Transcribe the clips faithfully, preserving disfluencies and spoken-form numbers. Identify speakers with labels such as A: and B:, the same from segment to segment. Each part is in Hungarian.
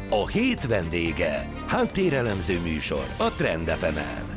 A: A hét vendége. Háttérelemző műsor a Trend ef emen.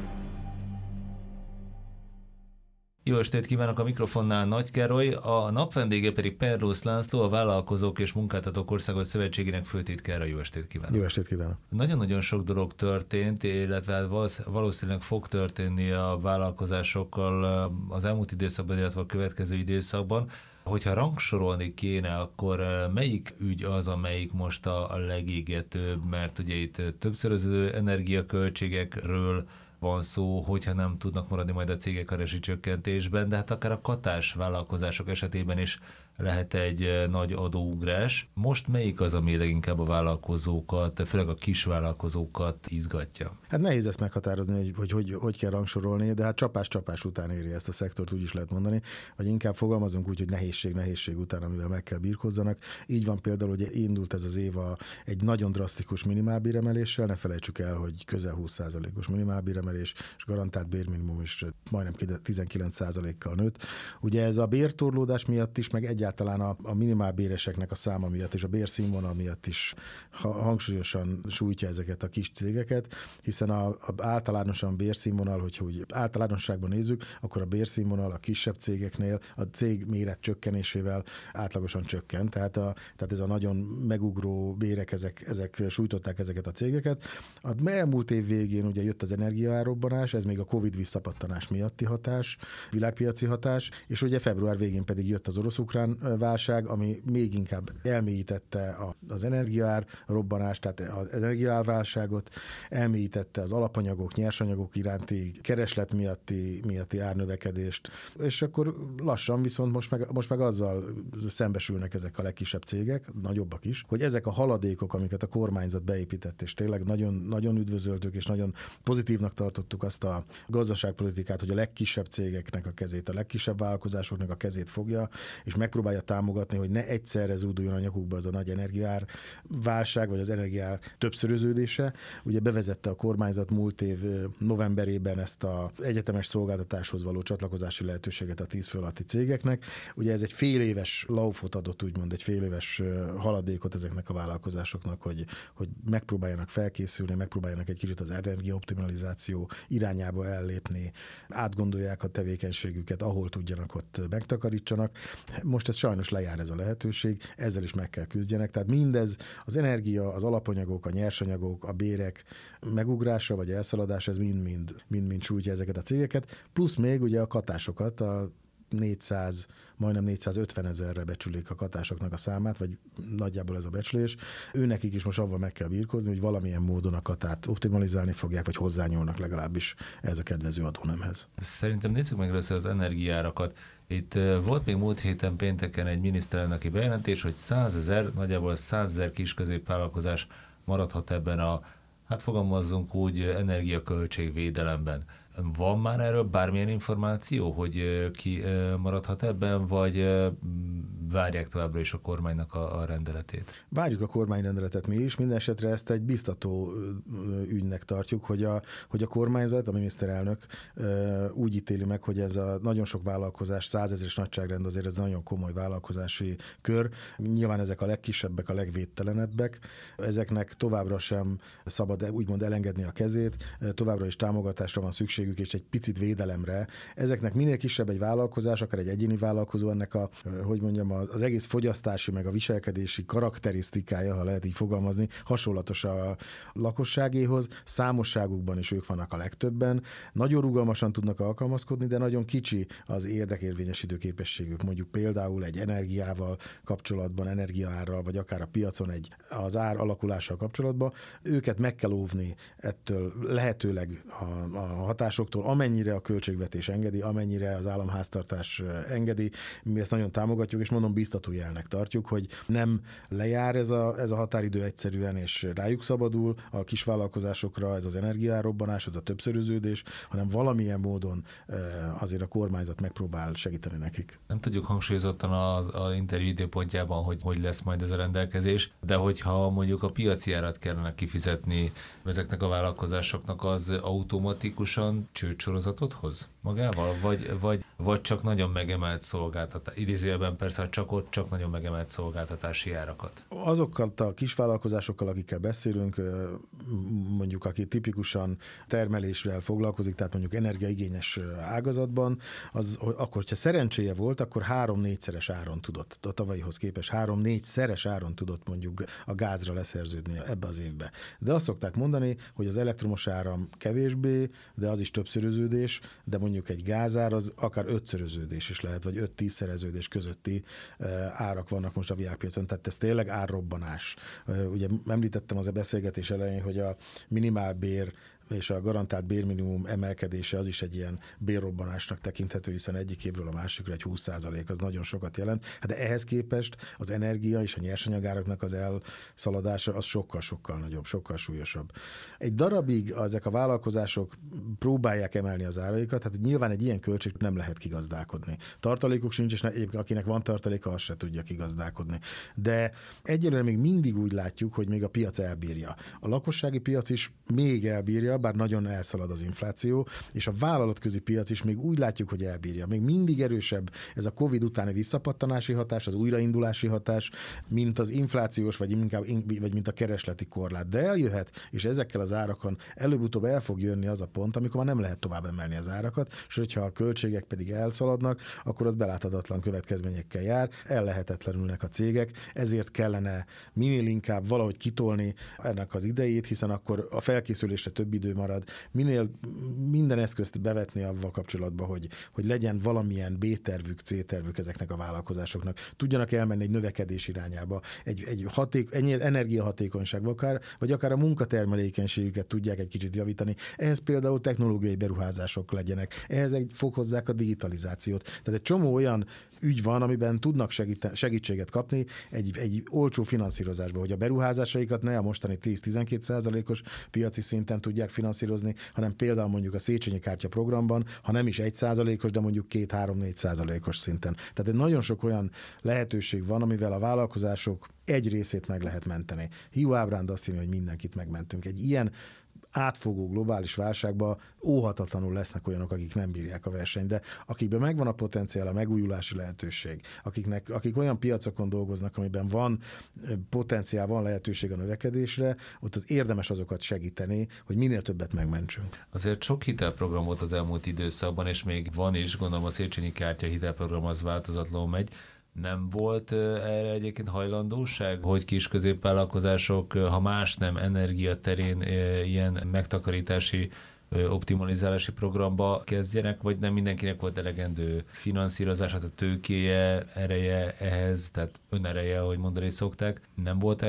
B: Jó estét kívánok, a mikrofonnál Nagy Károly, a nap vendége pedig Perlós László, a Vállalkozók és Munkáltatók Országos Szövetségének főtitkára. Jó estét kívánok!
C: Jó estét kívánok!
B: Nagyon-nagyon sok dolog történt, illetve valószínűleg fog történni a vállalkozásokkal az elmúlt időszakban, illetve a következő időszakban. Hogyha rangsorolni kéne, akkor melyik ügy az, amelyik most a legégetőbb, mert ugye itt többszöröző energiaköltségekről van szó, hogyha nem tudnak maradni majd a cégek a rezsicsökkentésben, de hát akár a katás vállalkozások esetében is lehet egy nagy adóugrás. Most melyik az, ami leginkább a vállalkozókat, főleg a kis vállalkozókat izgatja?
C: Hát nehéz ezt meghatározni, hogy hogy, hogy hogy kell rangsorolni, de hát csapás-csapás után éri ezt a szektort, úgy is lehet mondani, vagy inkább fogalmazunk úgy, hogy nehézség, nehézség után, amivel meg kell birkozzanak. Így van például, hogy indult ez az év a, egy nagyon drasztikus minimálbéremeléssel, ne felejtsük el, hogy közel húsz százalékos minimálbéremelés, és garantált bérminimum is majdnem tizenkilenc százalékkal nőtt. Ugye ez a bértorlódás miatt is, meg egyáltalán a, a minimálbéreseknek a száma miatt és a bérszínvonal miatt is ha, hangsúlyosan sújtja ezeket a kis cégeket, hiszen a, a általánosan bérszínvonal, hogyha úgy általánosságban nézzük, akkor a bérszínvonal a kisebb cégeknél a cég méret csökkenésével átlagosan csökkent, tehát, a, tehát ez a nagyon megugró bérek, ezek, ezek sújtották ezeket a cégeket. A elmúlt év végén ugye jött az energiaárrobbanás, ez még a Covid visszapattanás miatti hatás, világpiaci hatás, és ugye február végén pedig jött az orosz-ukrán válság, ami még inkább elmélyítette az energiaár robbanást, tehát az energiaárválságot, elmélyítette az alapanyagok, nyersanyagok iránti kereslet miatti, miatti árnövekedést, és akkor lassan viszont most meg, most meg azzal szembesülnek ezek a legkisebb cégek, nagyobbak is, hogy ezek a haladékok, amiket a kormányzat beépített, és tényleg nagyon, nagyon üdvözöltük, és nagyon pozitívnak tartottuk azt a gazdaságpolitikát, hogy a legkisebb cégeknek a kezét, a legkisebb vállalkozásoknak a kezét fogja, és megpróbálja támogatni, hogy ne egyszerre zúduljon a nyakukba az a nagy energiaár válság, vagy az energiaár többszöröződése. Ugye bevezette a kormányzat múlt év novemberében ezt az egyetemes szolgáltatáshoz való csatlakozási lehetőséget a tíz fő alatti cégeknek. Ugye ez egy fél éves laufot adott, úgymond egy fél éves haladékot ezeknek a vállalkozásoknak, hogy, hogy megpróbáljanak felkészülni, megpróbáljanak egy kicsit az energiaoptimalizáció irányába ellépni, átgondolják a tevékenységüket, ahol tudjanak, ott megtakarítsanak. Most ez sajnos lejár ez a lehetőség, ezzel is meg kell küzdjenek. Tehát mindez, az energia, az alapanyagok, a nyersanyagok, a bérek megugrása vagy elszaladása, ez mind-mind, mind-mind sújtja ezeket a cégeket, plusz még ugye a katásokat, a négyszáz, majdnem négyszázötven ezerre becsülik a katásoknak a számát, vagy nagyjából ez a becslés. Őnekik is most avval meg kell birkózni, hogy valamilyen módon a katát optimalizálni fogják, vagy hozzányúlnak legalábbis ez a kedvező adónemhez.
B: Szerintem nézzük meg először az energiaárakat. Itt volt még múlt héten pénteken egy miniszterelnöki bejelentés, hogy százezer, nagyjából százezer kis középvállalkozás maradhat ebben a, hát fogalmazzunk úgy, energiaköltségvédelemben. Van már erről bármilyen információ, hogy ki maradhat ebben, vagy várják továbbra is a kormánynak a, a rendeletét?
C: Várjuk a kormányrendeletet mi is, minden esetre ezt egy biztató ügynek tartjuk, hogy a, hogy a kormányzat, a miniszterelnök úgy ítéli meg, hogy ez a nagyon sok vállalkozás, százezeres nagyságrend, azért ez nagyon komoly vállalkozási kör. Nyilván ezek a legkisebbek, a legvédtelenebbek. Ezeknek továbbra sem szabad úgymond elengedni a kezét, továbbra is támogatásra van szükség, és egy picit védelemre. Ezeknek minél kisebb egy vállalkozás, akár egy egyéni vállalkozó, ennek a, hogy mondjam, az egész fogyasztási, meg a viselkedési karakterisztikája, ha lehet így fogalmazni, hasonlatos a lakosságéhoz. Számosságukban is ők vannak a legtöbben. Nagyon rugalmasan tudnak alkalmazkodni, de nagyon kicsi az érdekérvényesítő képességük. Mondjuk például egy energiával kapcsolatban, energiaárral, vagy akár a piacon egy az ár alakulással kapcsolatban. Őket meg kell óvni ettől lehetőleg a, a hatás soktól, amennyire a költségvetés engedi, amennyire az államháztartás engedi. Mi ezt nagyon támogatjuk, és mondom, biztató jelnek tartjuk, hogy nem lejár ez a, ez a határidő egyszerűen, és rájuk szabadul a kisvállalkozásokra ez az energiárobbanás, ez a többszöröződés, hanem valamilyen módon azért a kormányzat megpróbál segíteni nekik.
B: Nem tudjuk hangsúlyozottan az, az interjú időpontjában, hogy hogy lesz majd ez a rendelkezés, de hogyha mondjuk a piaci árat kellene kifizetni ezeknek a vállalkozásoknak, az automatikusan valamilyen csődsorozatot hoz magával, vagy, vagy, vagy csak nagyon megemelt szolgáltatás, idézőjelben persze csak ott csak nagyon megemelt szolgáltatási árakat.
C: Azokkal a kisvállalkozásokkal, akikkel beszélünk, mondjuk aki tipikusan termeléssel foglalkozik, tehát mondjuk energiaigényes ágazatban, az, akkor, hogyha szerencséje volt, akkor három-négyszeres áron tudott, a tavalyihoz képest három-négyszeres áron tudott mondjuk a gázra leszerződni ebbe az évbe. De azt szokták mondani, hogy az elektromos áram kevésbé, de az is többszöröződés, de mondjuk egy gázár az akár ötszöröződés is lehet, vagy öt-tízszereződés közötti árak vannak most a világpiacon, tehát ez tényleg árrobbanás. Ugye említettem az a beszélgetés elején, hogy a minimálbér és a garantált bérminimum emelkedése az is egy ilyen bérrobbanásnak tekinthető, hiszen egyik évről a másikra egy húsz százalék az nagyon sokat jelent. Hát de ehhez képest az energia és a nyersanyagáraknak az elszaladása az sokkal-sokkal nagyobb, sokkal súlyosabb. Egy darabig ezek a vállalkozások próbálják emelni az áraikat, hát nyilván egy ilyen költség nem lehet kigazdálkodni. Tartalékuk sincs, és akinek van tartaléka, az se tudja kigazdálkodni. De egyelőre még mindig úgy látjuk, hogy még a piac elbírja. A lakossági piac is még elbírja, bár nagyon elszalad az infláció, és a vállalatközi piac is még úgy látjuk, hogy elbírja. Még mindig erősebb ez a Covid utáni visszapattanási hatás, az újraindulási hatás, mint az inflációs, vagy, inkább, vagy mint a keresleti korlát. De eljöhet, és ezekkel az árakon előbb-utóbb el fog jönni az a pont, amikor már nem lehet tovább emelni az árakat, és hogyha a költségek pedig elszaladnak, akkor az beláthatatlan következményekkel jár, ellehetetlenülnek a cégek, ezért kellene minél inkább valahogy kitolni ennek az idejét, hiszen akkor a felkészülésre több idő marad, minél minden eszközt bevetni avval kapcsolatban, hogy, hogy legyen valamilyen B-tervük, C-tervük ezeknek a vállalkozásoknak. Tudjanak elmenni egy növekedés irányába, egy, egy, haték, egy energiahatékonyságba akár, vagy akár a munkatermelékenységüket tudják egy kicsit javítani. Ehhez például technológiai beruházások legyenek. Ehhez egy fokozzák a digitalizációt. Tehát egy csomó olyan ügy van, amiben tudnak segít, segítséget kapni egy, egy olcsó finanszírozásba, hogy a beruházásaikat ne a mostani tíz-tizenkét százalékos piaci szinten tudják finanszírozni, hanem például mondjuk a Széchenyi kártya programban, ha nem is egy százalékos, de mondjuk két-három-négy százalékos szinten. Tehát egy nagyon sok olyan lehetőség van, amivel a vállalkozások egy részét meg lehet menteni. Hugh Ábránd azt írja, hogy mindenkit megmentünk. Egy ilyen átfogó globális válságban óhatatlanul lesznek olyanok, akik nem bírják a versenyt, de akikben megvan a potenciál, a megújulási lehetőség, akiknek, akik olyan piacokon dolgoznak, amiben van potenciál, van lehetőség a növekedésre, ott az érdemes azokat segíteni, hogy minél többet megmentsünk.
B: Azért sok hitelprogram volt az elmúlt időszakban, és még van is, gondolom a Széchenyi kártya hitelprogram az változatlanul megy. Nem volt erre egyébként hajlandóság, hogy kis középvállalkozások, ha más nem, energia terén ilyen megtakarítási, optimalizálási programba kezdjenek, vagy nem mindenkinek volt elegendő finanszírozás, hát a tőkéje, ereje ehhez, tehát önereje, ahogy mondani szokták. Nem volt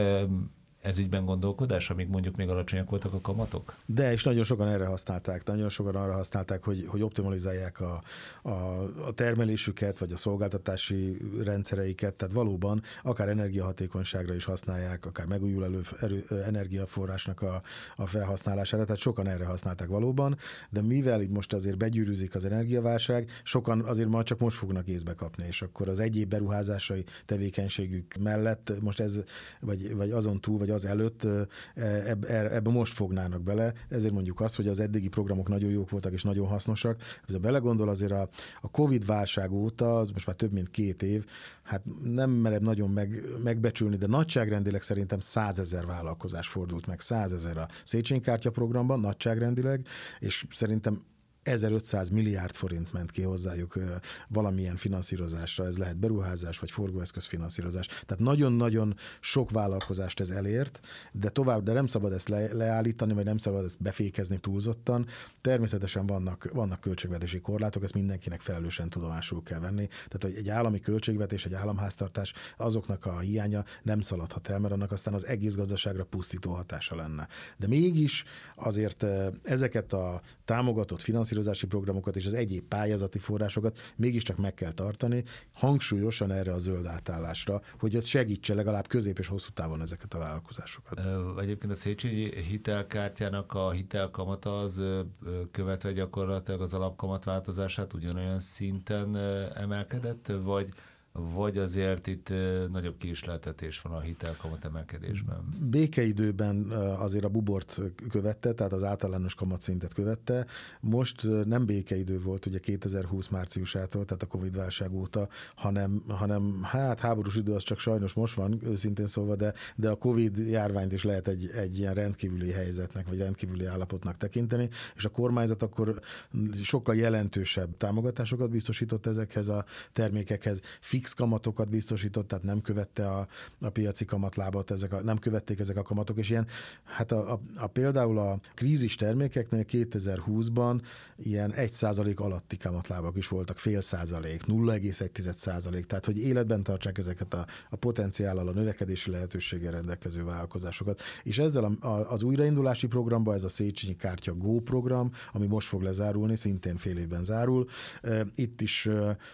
B: ez ügyben gondolkodás, amíg mondjuk még alacsonyak voltak a kamatok?
C: De, és nagyon sokan erre használták, nagyon sokan arra használták, hogy, hogy optimalizálják a, a, a termelésüket, vagy a szolgáltatási rendszereiket, tehát valóban akár energiahatékonyságra is használják, akár megújuló erő, energiaforrásnak a, a felhasználására, tehát sokan erre használták valóban, de mivel itt most azért begyűrűzik az energiaválság, sokan azért majd csak most fognak észbe kapni, és akkor az egyéb beruházásai tevékenységük mellett most ez, vagy, vagy azon túl, vagy az előtt ebbe, ebbe most fognának bele, ezért mondjuk azt, hogy az eddigi programok nagyon jók voltak és nagyon hasznosak. Ez a belegondol azért a, a Covid válság óta, az most már több mint két év, hát nem merem nagyon meg, megbecsülni, de nagyságrendileg szerintem százezer vállalkozás fordult meg, százezer a Széchenyi kártya programban, nagyságrendileg, és szerintem ezerötszáz milliárd forint ment ki hozzájuk valamilyen finanszírozásra, ez lehet beruházás vagy forgóeszköz finanszírozás. Tehát nagyon-nagyon sok vállalkozást ez elért, de tovább, de nem szabad ezt le, leállítani, vagy nem szabad ezt befékezni túlzottan. Természetesen vannak, vannak költségvetési korlátok, ezt mindenkinek felelősen tudomásul kell venni. Tehát hogy egy állami költségvetés, egy államháztartás, azoknak a hiánya nem szaladhat el, mert annak aztán az egész gazdaságra pusztító hatása lenne. De mégis azért ezeket a támogatott finanszírozásokat, programokat és az egyéb pályázati forrásokat mégiscsak meg kell tartani, hangsúlyosan erre a zöld átállásra, hogy ez segítse legalább közép és hosszú távon ezeket a vállalkozásokat.
B: Egyébként a Széchenyi hitelkártyának a hitelkamata az követve gyakorlatilag az alapkamat változását ugyanolyan szinten emelkedett, vagy vagy azért itt nagyobb kiisletetés van a hitelkamat emelkedésben?
C: Békeidőben azért a bubort követte, tehát az általános kamatszintet követte. Most nem békeidő volt ugye kétezer-húsz márciusától, tehát a Covid-válság óta, hanem, hanem hát háborús idő az csak sajnos most van, őszintén szólva, de, de a Covid járványt is lehet egy, egy ilyen rendkívüli helyzetnek, vagy rendkívüli állapotnak tekinteni, és a kormányzat akkor sokkal jelentősebb támogatásokat biztosított ezekhez a termékekhez, fix kamatokat biztosított, tehát nem követte a, a piaci kamatlábat, ezek a, nem követték ezek a kamatok, és ilyen, hát a, a, a például a krízis termékeknél kétezer-húszban ilyen egy százalék alatti kamatlábak is voltak, fél százalék, nulla egész egy százalék, tehát hogy életben tartsák ezeket a, a potenciállal, a növekedési lehetőséggel rendelkező vállalkozásokat. És ezzel a, a, az újraindulási programba, ez a Széchenyi Kártya Go program, ami most fog lezárulni, szintén fél évben zárul, itt is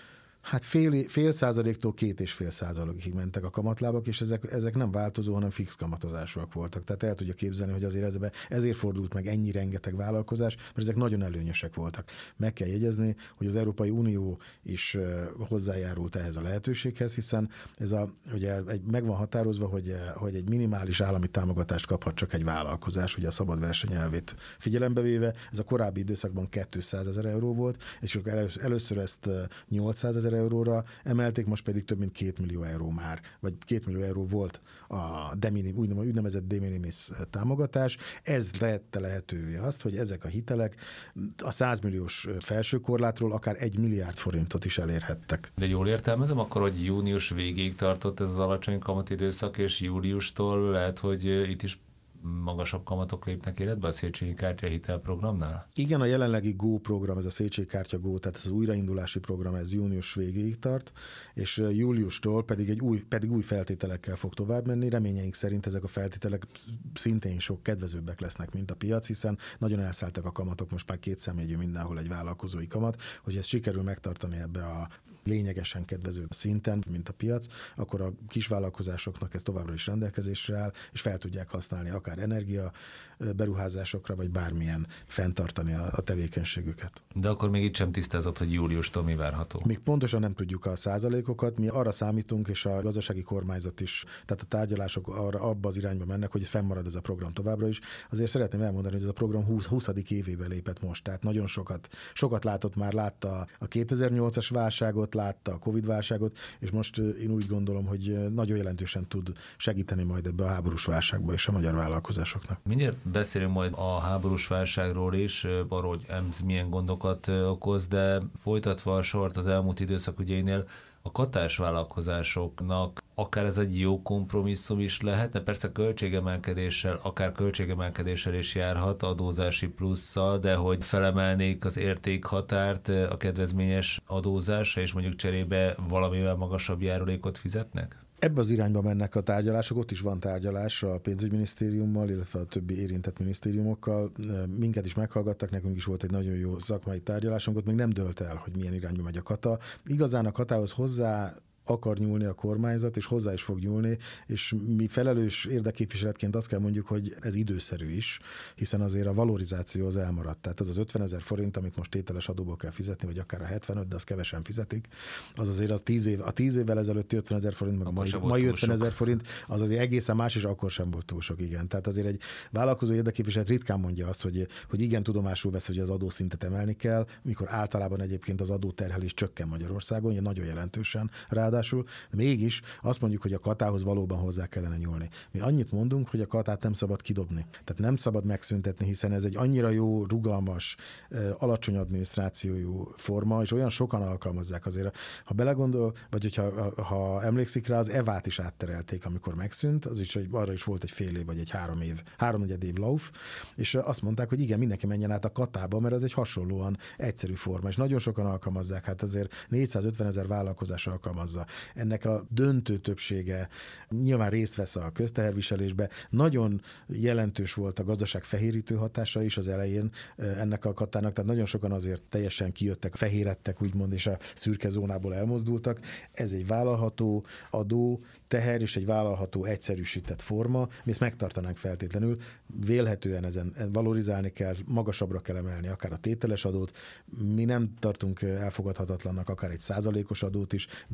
C: hát fél, fél százaléktól két és fél százalékig mentek a kamatlábak, és ezek, ezek nem változó, hanem fix kamatozásúak voltak. Tehát el tudja képzelni, hogy azért ezbe, ezért fordult meg ennyi rengeteg vállalkozás, mert ezek nagyon előnyösek voltak. Meg kell jegyezni, hogy az Európai Unió is hozzájárult ehhez a lehetőséghez, hiszen ez a, ugye egy, meg van határozva, hogy, hogy egy minimális állami támogatást kaphat csak egy vállalkozás, ugye a szabad verseny elvét figyelembe véve. Ez a korábbi időszakban kétszázezer euró volt, és először ezt nyolcszázezer euróra emelték, most pedig több mint két millió euró már, vagy két millió euró volt a de minim, úgynevezett de minimis támogatás. Ez tette lehetővé azt, hogy ezek a hitelek a száz milliós felső korlátról akár egy milliárd forintot is elérhettek.
B: De jól értelmezem akkor, hogy június végéig tartott ez az alacsony kamatidőszak, és júliustól lehet, hogy itt is magasabb kamatok lépnek életbe a Széchenyi Kártya hitelprogramnál?
C: Igen, a jelenlegi Go program, ez a Széchenyi Kártya Go, tehát ez az újraindulási program, ez június végéig tart, és júliustól pedig, egy új, pedig új feltételekkel fog tovább menni. Reményeink szerint ezek a feltételek szintén sok kedvezőbbek lesznek, mint a piac, hiszen nagyon elszálltak a kamatok, most már két számjegyű mindenhol egy vállalkozói kamat, hogy ezt sikerül megtartani ebbe a lényegesen kedvező szinten, mint a piac, akkor a kisvállalkozásoknak ez továbbra is rendelkezésre áll, és fel tudják használni akár energia beruházásokra, vagy bármilyen fenntartani a, a tevékenységüket.
B: De akkor még itt sem tisztázott, hogy júliustól mi várható?
C: Még pontosan nem tudjuk a százalékokat, mi arra számítunk, és a gazdasági kormányzat is, tehát a tárgyalások arra, abba az irányba mennek, hogy fennmarad ez a program továbbra is. Azért szeretném elmondani, hogy ez a program huszadik évébe lépett most, tehát nagyon sokat, sokat látott már, látta a kétezer-nyolcas válságot, látta a Covid-válságot, és most én úgy gondolom, hogy nagyon jelentősen tud segíteni majd ebbe a háborús válságba és a magyar vállalkozásoknak.
B: Mindjárt beszélünk majd a háborús válságról is, arról, hogy ez milyen gondokat okoz, de folytatva a sort az elmúlt időszak ügyeinél, a katás vállalkozásoknak akár ez egy jó kompromisszum is lehetne, persze költségemelkedéssel, akár költségemelkedéssel is járhat adózási plusszal, de hogy felemelnék az értékhatárt a kedvezményes adózásra, és mondjuk cserébe valamivel magasabb járulékot fizetnek?
C: Ebbe az irányba mennek a tárgyalások, ott is van tárgyalás a pénzügyminisztériummal, illetve a többi érintett minisztériumokkal. Minket is meghallgattak, nekünk is volt egy nagyon jó szakmai tárgyalásunk, ott még nem dölt el, hogy milyen irányba megy a kata. Igazán a katához hozzá akar nyúlni a kormányzat, és hozzá is fog nyúlni, és mi felelős érdekképviseletként azt kell mondjuk, hogy ez időszerű is, hiszen azért a valorizáció az elmaradt. Tehát az az ötvenezer forint, amit most tételes adóból kell fizetni, vagy akár a hetvenöt, de azt kevesen fizetik, az azért az tíz év, a tíz évvel ezelőtti ötvenezer forint, meg a mai, mai ötvenezer forint, az azért egészen más, és akkor sem volt túl sok, igen. Tehát azért egy vállalkozó érdekképviselet ritkán mondja azt, hogy, hogy igen, tudomásul vesz, hogy az adószintet emelni kell, mikor általában egyébként az adóterhelés csökken Magyarországon, ilyen nagyon jelentősen ráadásul. De mégis azt mondjuk, hogy a katához valóban hozzá kellene nyúlni. Mi annyit mondunk, hogy a katát nem szabad kidobni. Tehát nem szabad megszüntetni, hiszen ez egy annyira jó, rugalmas, alacsony adminisztrációjú forma, és olyan sokan alkalmazzák azért. Ha belegondol, vagy hogyha ha emlékszik rá, az evát is átterelték, amikor megszűnt, az is, hogy arra is volt egy fél év, vagy egy három év, háromnegyed év lauf, és azt mondták, hogy igen, mindenki menjen át a katába, mert ez egy hasonlóan egyszerű forma, és nagyon sokan alkalmazzák, hát azért négyszázötven ezer vállalkozás alkalmazza. Ennek a döntő többsége nyilván részt vesz a közteherviselésbe. Nagyon jelentős volt a gazdaság fehérítő hatása is az elején ennek a katának, tehát nagyon sokan azért teljesen kijöttek, fehérettek úgymond, és a szürke zónából elmozdultak. Ez egy vállalható adó, teher és egy vállalható egyszerűsített forma. Mi ezt megtartanánk feltétlenül. Vélhetően ezen valorizálni kell, magasabbra kell emelni akár a tételes adót. Mi nem tartunk elfogadhatatlannak akár egy százalékos adót is, bizonyos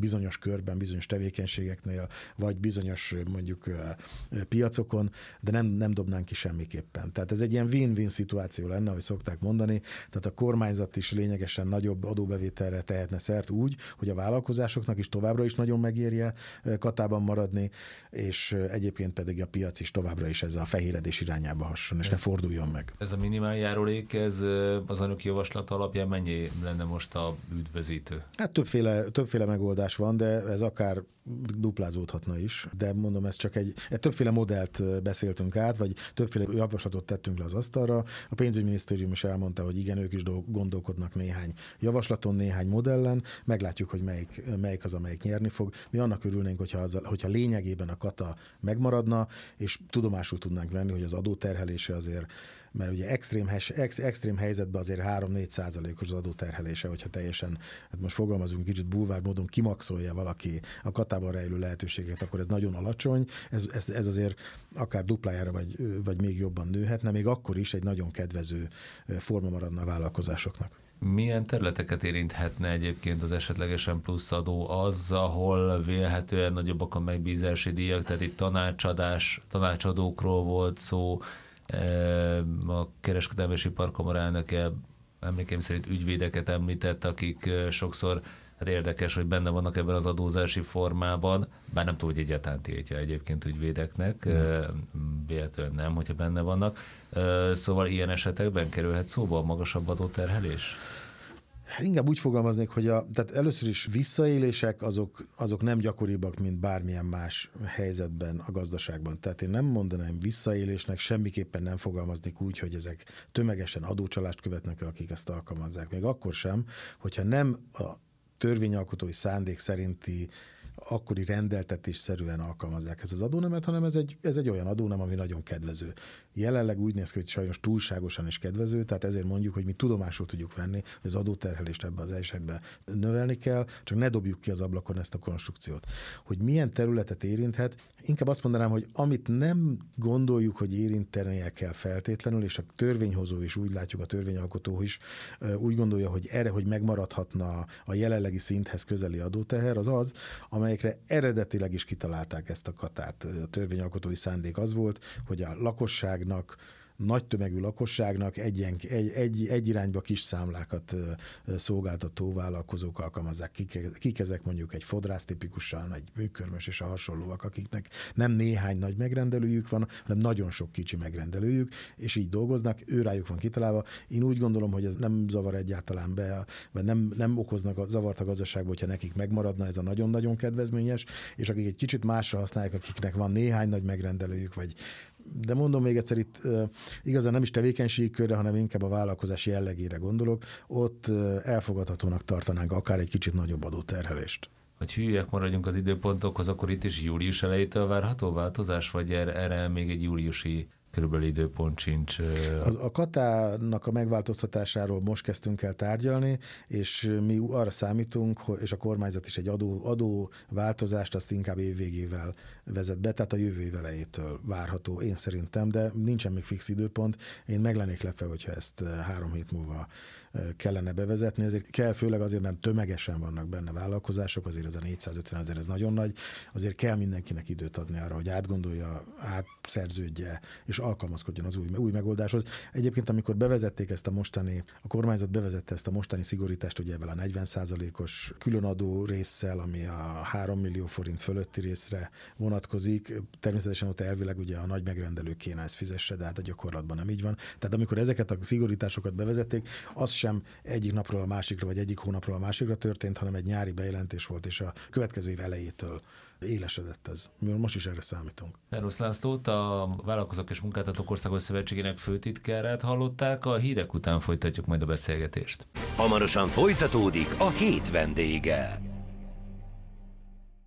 C: körben, bizonyos tevékenységeknél, vagy bizonyos mondjuk piacokon, de nem, nem dobnánk ki semmiképpen. Tehát ez egy ilyen win-win szituáció lenne, ahogy szokták mondani, tehát a kormányzat is lényegesen nagyobb adóbevételre tehetne szert úgy, hogy a vállalkozásoknak is továbbra is nagyon megérje katában maradni, és egyébként pedig a piac is továbbra is ezzel a fehéredés irányába hasson, és ez, ne forduljon meg.
B: Ez a minimál járulék, ez az anyagi javaslat alapján mennyi lenne most a üdvözítő?
C: Hát többféle, többféle megoldás van, de ez akár duplázódhatna is, de mondom, ez csak egy, egy többféle modellt beszéltünk át, vagy többféle javaslatot tettünk le az asztalra. A pénzügyminisztérium is elmondta, hogy igen, ők is gondolkodnak néhány javaslaton, néhány modellen, meglátjuk, hogy melyik, melyik az, amelyik nyerni fog. Mi annak örülnénk, hogyha, az, hogyha lényegében a kata megmaradna, és tudomásul tudnánk venni, hogy az adóterhelése azért, mert ugye extrém, ex, extrém helyzetben azért három-négy százalékos az adóterhelése, hogyha teljesen, hát most fogalmazunk kicsit bulvár módon, kimaxolja valaki a katában rejlő lehetőségeket, akkor ez nagyon alacsony, ez, ez, ez azért akár duplájára vagy, vagy még jobban nőhetne, még akkor is egy nagyon kedvező forma maradna a vállalkozásoknak.
B: Milyen területeket érinthetne egyébként az esetlegesen plusz adó az, ahol vélhetően nagyobbak a megbízási díjak, tehát itt tanácsadás, tanácsadókról volt szó, a Kereskedelmi és Iparkamara elnöke emlékeim szerint ügyvédeket említett, akik sokszor, hát érdekes, hogy benne vannak ebben az adózási formában, bár nem tudom, hogy egyáltalán tiltja egyébként ügyvédeknek, véletlenül nem, hogyha benne vannak. Szóval ilyen esetekben kerülhet szóba a magasabb adóterhelés?
C: Inkább úgy fogalmaznék, hogy a, tehát először is visszaélések azok, azok nem gyakoribbak, mint bármilyen más helyzetben a gazdaságban. Tehát én nem mondanám visszaélésnek, semmiképpen nem fogalmaznék úgy, hogy ezek tömegesen adócsalást követnek el, akik ezt alkalmazzák. Még akkor sem, hogyha nem a törvényalkotói szándék szerinti akkori rendeltetésszerűen alkalmazzák ezt az adónemet, hanem ez egy, ez egy olyan adónem, ami nagyon kedvező. Jelenleg úgy néz ki, hogy sajnos túlságosan is kedvező, tehát ezért mondjuk, hogy mi tudomásul tudjuk venni, hogy az adóterhelést ebbe az esetben növelni kell, csak ne dobjuk ki az ablakon ezt a konstrukciót. Hogy milyen területet érinthet, inkább azt mondanám, hogy amit nem gondoljuk, hogy érintenie kell feltétlenül, és a törvényhozó is úgy látjuk, a törvényalkotó is úgy gondolja, hogy erre, hogy megmaradhatna a jelenlegi szinthez közeli adóteher, az az, amelyekre eredetileg is kitalálták ezt a katát. A törvényalkotói szándék az volt, hogy a lakosságnak, nagy tömegű lakosságnak egy, egy, egy, egy irányba kis számlákat szolgáltató vállalkozók alkalmazzák. Kik, kik ezek mondjuk egy fodrász tipikusan, egy műkörmös és a hasonlóak, akiknek nem néhány nagy megrendelőjük van, hanem nagyon sok kicsi megrendelőjük, és így dolgoznak, őrájuk van kitalálva. Én úgy gondolom, hogy ez nem zavar egyáltalán be, vagy nem, nem okoznak zavart a gazdaságba, hogyha nekik megmaradna ez a nagyon-nagyon kedvezményes, és akik egy kicsit másra használják, akiknek van néhány nagy megrendelőjük, vagy de mondom még egyszer, itt uh, igazán nem is tevékenységi körre, hanem inkább a vállalkozás jellegére gondolok, ott uh, elfogadhatónak tartanánk akár egy kicsit nagyobb adóterhelést.
B: Hogy hülyek maradjunk az időpontokhoz, akkor itt is július elejétől várható változás, vagy erre még egy júliusi körülbelül időpont sincs?
C: Az, a katának a megváltoztatásáról most kezdtünk el tárgyalni, és mi arra számítunk, és a kormányzat is egy adó, adó változást azt inkább évvégével vezet be, tehát a jövő év elejétől várható, én szerintem, de nincsen még fix időpont. Én meg lennék lepve, hogyha ezt három hét múlva kellene bevezetni, ezért kell, főleg azért, mert tömegesen vannak benne vállalkozások, azért ez a négyszázötven ezer, ez nagyon nagy, azért kell mindenkinek időt adni arra, hogy átgondolja, átszerződje, és alkalmazkodjon az új, új megoldáshoz. Egyébként, amikor bevezették ezt a mostani, a kormányzat bevezette ezt a mostani szigorítást, ugye ebben a negyven százalékos különadó résszel, ami a három millió forint fölötti részre vonatkozik, természetesen ott elvileg ugye a nagy megrendelők kéne ezt fizesse, de hát a gyakorlatban nem így van. Tehát amikor ezeket a szigorításokat bevezették, az sem egyik napról a másikra, vagy egyik hónapról a másikra történt, hanem egy nyári bejelentés volt, és a következő év elejétől élesedett ez. Mi most is erre számítunk.
B: János Lászlót, a Vállalkozók és Munkáltatók Országos Szövetségének főtitkárát hallották, a hírek után folytatjuk majd a beszélgetést.
A: Hamarosan folytatódik a hét vendége.